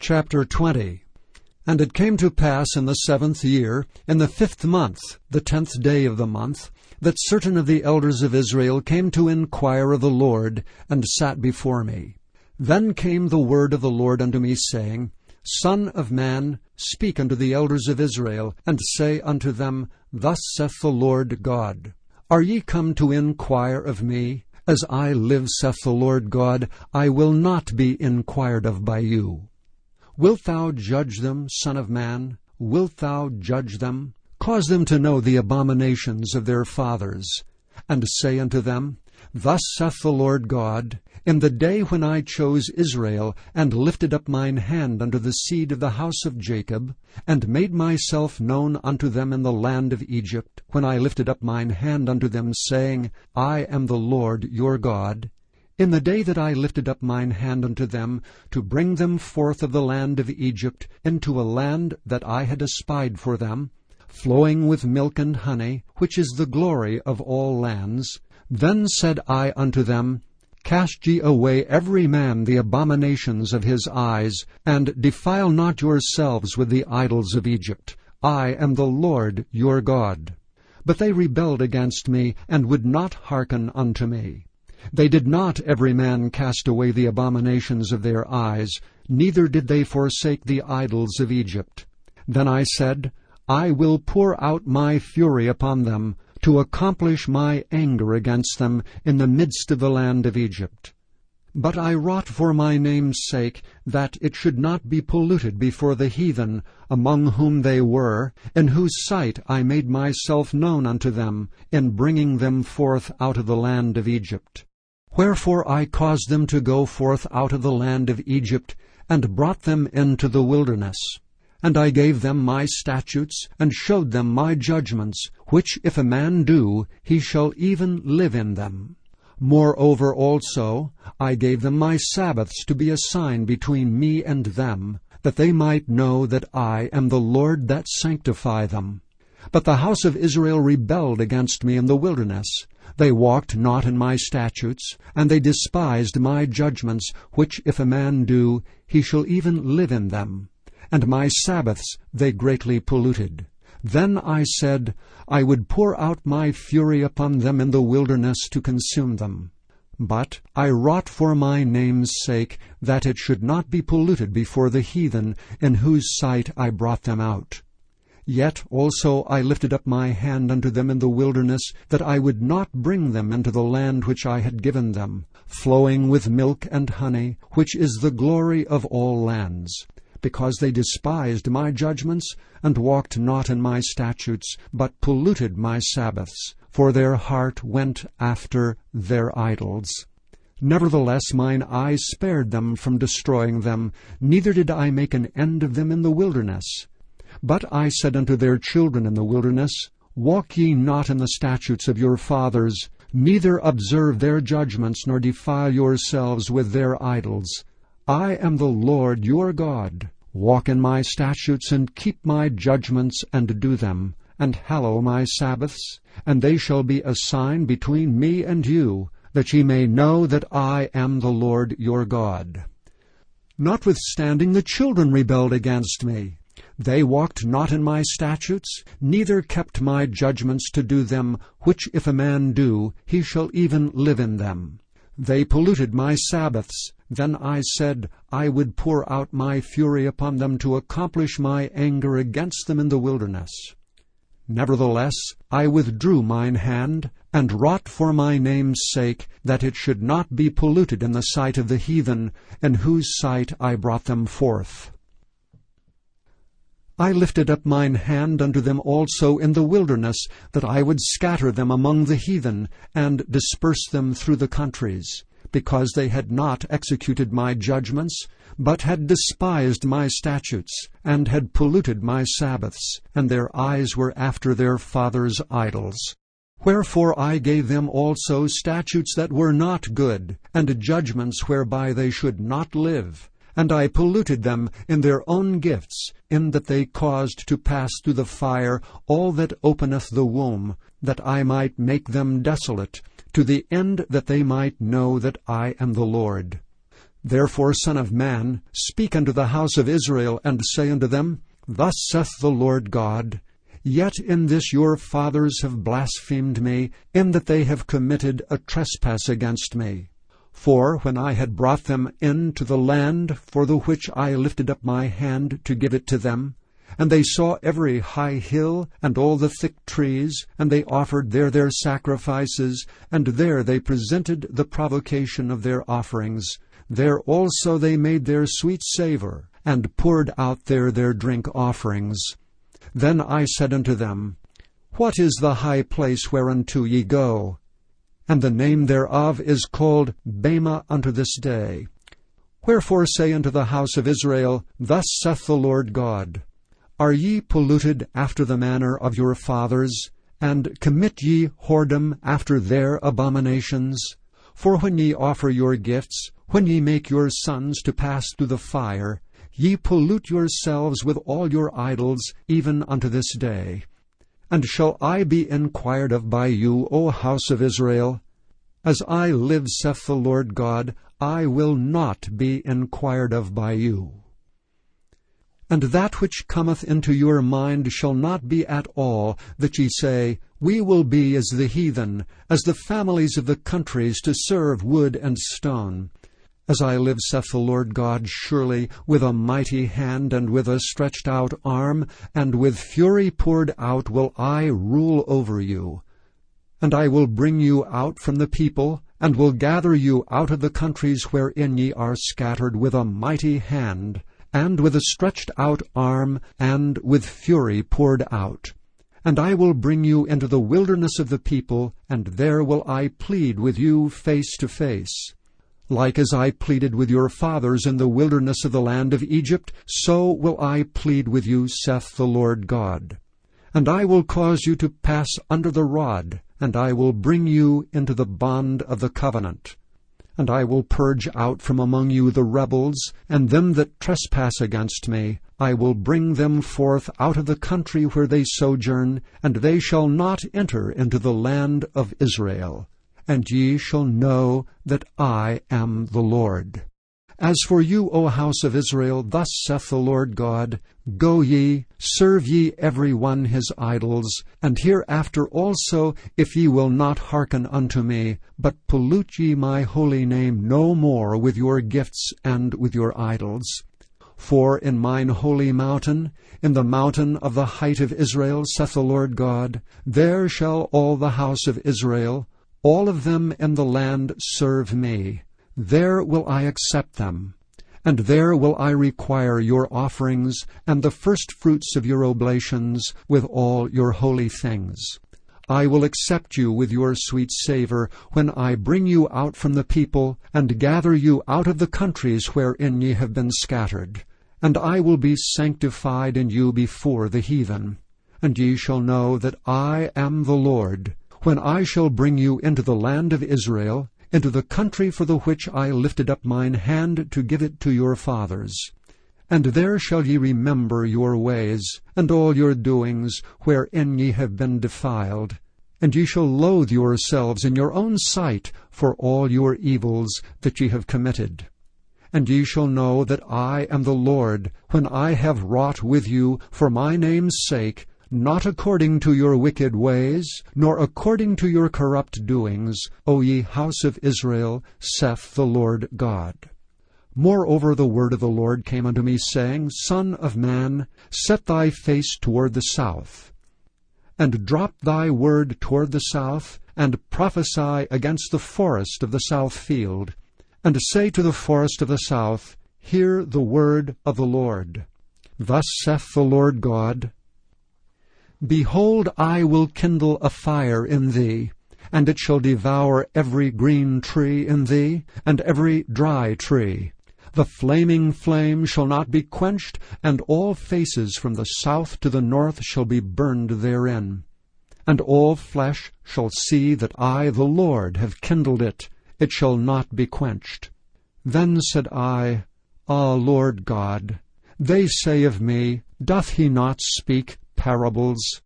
Chapter 20. And it came to pass in the 7th year, in the 5th month, the 10th day of the month, that certain of the elders of Israel came to inquire of the Lord, and sat before me. Then came the word of the Lord unto me, saying, Son of man, speak unto the elders of Israel, and say unto them, Thus saith the Lord God, Are ye come to inquire of me? As I live, saith the Lord God, I will not be inquired of by you. Wilt thou judge them, Son of man? Wilt thou judge them? Cause them to know the abominations of their fathers, and say unto them, Thus saith the Lord God, In the day when I chose Israel, and lifted up mine hand unto the seed of the house of Jacob, and made myself known unto them in the land of Egypt, when I lifted up mine hand unto them, saying, I am the Lord your God, in the day that I lifted up mine hand unto them, to bring them forth of the land of Egypt into a land that I had espied for them, flowing with milk and honey, which is the glory of all lands, then said I unto them, Cast ye away every man the abominations of his eyes, and defile not yourselves with the idols of Egypt. I am the Lord your God. But they rebelled against me, and would not hearken unto me. They did not every man cast away the abominations of their eyes, neither did they forsake the idols of Egypt. Then I said, I will pour out my fury upon them, to accomplish my anger against them in the midst of the land of Egypt. But I wrought for my name's sake, that it should not be polluted before the heathen, among whom they were, in whose sight I made myself known unto them, in bringing them forth out of the land of Egypt. Wherefore I caused them to go forth out of the land of Egypt, and brought them into the wilderness. And I gave them my statutes, and showed them my judgments, which if a man do, he shall even live in them. Moreover also, I gave them my Sabbaths to be a sign between me and them, that they might know that I am the Lord that sanctify them. But the house of Israel rebelled against me in the wilderness. They walked not in my statutes, and they despised my judgments, which if a man do, he shall even live in them. And my Sabbaths they greatly polluted. Then I said, I would pour out my fury upon them in the wilderness to consume them. But I wrought for my name's sake, that it should not be polluted before the heathen, in whose sight I brought them out. Yet also I lifted up my hand unto them in the wilderness, that I would not bring them into the land which I had given them, flowing with milk and honey, which is the glory of all lands. Because they despised my judgments, and walked not in my statutes, but polluted my Sabbaths, for their heart went after their idols. Nevertheless mine eyes spared them from destroying them, neither did I make an end of them in the wilderness. But I said unto their children in the wilderness, Walk ye not in the statutes of your fathers, neither observe their judgments, nor defile yourselves with their idols. I am the Lord your God. Walk in my statutes, and keep my judgments, and do them, and hallow my Sabbaths, and they shall be a sign between me and you, that ye may know that I am the Lord your God. Notwithstanding the children rebelled against me. They walked not in my statutes, neither kept my judgments to do them, which if a man do, he shall even live in them. They polluted my Sabbaths. Then I said, I would pour out my fury upon them to accomplish my anger against them in the wilderness. Nevertheless, I withdrew mine hand, and wrought for my name's sake, that it should not be polluted in the sight of the heathen, in whose sight I brought them forth. I lifted up mine hand unto them also in the wilderness, that I would scatter them among the heathen, and disperse them through the countries, because they had not executed my judgments, but had despised my statutes, and had polluted my Sabbaths, and their eyes were after their fathers' idols. Wherefore I gave them also statutes that were not good, and judgments whereby they should not live. And I polluted them in their own gifts, in that they caused to pass through the fire all that openeth the womb, that I might make them desolate, to the end that they might know that I am the Lord. Therefore, Son of man, speak unto the house of Israel, and say unto them, Thus saith the Lord God, Yet in this your fathers have blasphemed me, in that they have committed a trespass against me. For when I had brought them into the land for the which I lifted up my hand to give it to them, and they saw every high hill and all the thick trees, and they offered there their sacrifices, and there they presented the provocation of their offerings, there also they made their sweet savour, and poured out there their drink offerings. Then I said unto them, What is the high place whereunto ye go? And the name thereof is called Bema unto this day. Wherefore say unto the house of Israel, Thus saith the Lord God, Are ye polluted after the manner of your fathers, and commit ye whoredom after their abominations? For when ye offer your gifts, when ye make your sons to pass through the fire, ye pollute yourselves with all your idols, even unto this day. And shall I be inquired of by you, O house of Israel? As I live, saith the Lord God, I will not be inquired of by you. And that which cometh into your mind shall not be at all, that ye say, We will be as the heathen, as the families of the countries, to serve wood and stone. As I live, saith the Lord God, surely with a mighty hand, and with a stretched out arm, and with fury poured out will I rule over you. And I will bring you out from the people, and will gather you out of the countries wherein ye are scattered, with a mighty hand, and with a stretched out arm, and with fury poured out. And I will bring you into the wilderness of the people, and there will I plead with you face to face. Like as I pleaded with your fathers in the wilderness of the land of Egypt, so will I plead with you, saith the Lord God. And I will cause you to pass under the rod, and I will bring you into the bond of the covenant. And I will purge out from among you the rebels, and them that trespass against me. I will bring them forth out of the country where they sojourn, and they shall not enter into the land of Israel. And ye shall know that I am the Lord. As for you, O house of Israel, thus saith the Lord God, Go ye, serve ye every one his idols, and hereafter also, if ye will not hearken unto me, but pollute ye my holy name no more with your gifts and with your idols. For in mine holy mountain, in the mountain of the height of Israel, saith the Lord God, there shall all the house of Israel, all of them in the land, serve me. There will I accept them, and there will I require your offerings, and the firstfruits of your oblations, with all your holy things. I will accept you with your sweet savour, when I bring you out from the people, and gather you out of the countries wherein ye have been scattered. And I will be sanctified in you before the heathen. And ye shall know that I am the Lord, when I shall bring you into the land of Israel, into the country for the which I lifted up mine hand to give it to your fathers. And there shall ye remember your ways, and all your doings, wherein ye have been defiled. And ye shall loathe yourselves in your own sight for all your evils that ye have committed. And ye shall know that I am the Lord, when I have wrought with you for my name's sake, not according to your wicked ways, nor according to your corrupt doings, O ye house of Israel, saith the Lord God. Moreover the word of the Lord came unto me, saying, Son of man, set thy face toward the south, and drop thy word toward the south, and prophesy against the forest of the south field, and say to the forest of the south, Hear the word of the Lord. Thus saith the Lord God, Behold, I will kindle a fire in thee, and it shall devour every green tree in thee, and every dry tree. The flaming flame shall not be quenched, and all faces from the south to the north shall be burned therein. And all flesh shall see that I, the Lord, have kindled it. It shall not be quenched. Then said I, Ah, Lord God, they say of me, Doth he not speak parables?